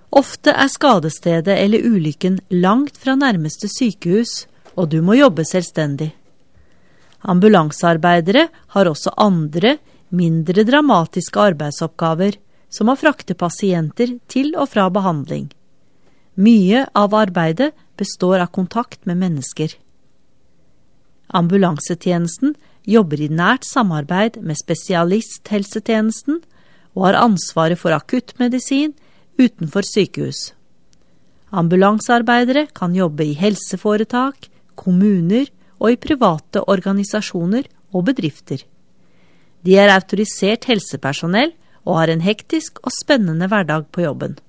Ofte skadestedet eller ulykken langt fra nærmeste sykehus, og du må jobbe selvstendig. Ambulansearbeidere har også andre, mindre dramatiske arbeidsoppgaver, som å frakte pasienter til og fra behandling. Mye av arbeidet består av kontakt med mennesker. Ambulansetjenesten jobber i nært samarbeid med spesialisthelsetjenesten og har ansvaret for akuttmedisin utenfor sykehus. Ambulansearbeidere kan jobbe i helseforetak, kommuner og i private organisasjoner og bedrifter. De autorisert helsepersonell og har en hektisk og spennende hverdag på jobben.